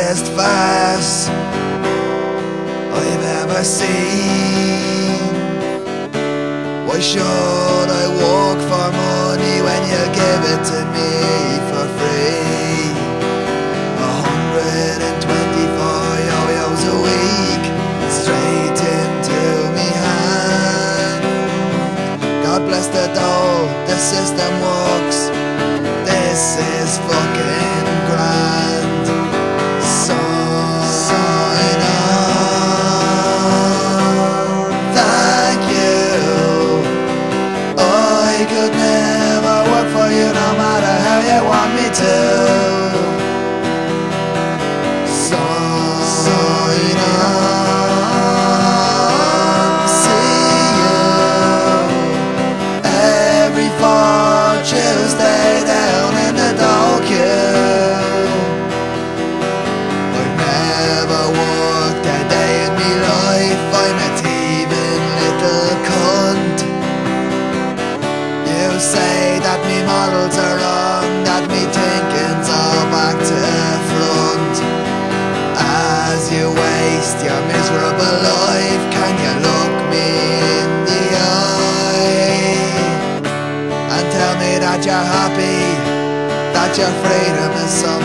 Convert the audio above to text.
biggest farce I've ever seen. Why should I work for money when you give it to me for free? 124 yo-yos a week straight into me hand. God bless the dough, the system works. This is fucking grand. Sign on. Thank you. I could never work for you no matter how you want me to. Sign on. See you every 4th Tuesday down in the dog queue. I've never worked a day in me life. I'm a thieving little cunt. You say that me models are wrong, that me thinking's all back to front. As you waste your miserable life, can you look me in the eye and tell me that you're happy, that your freedom is so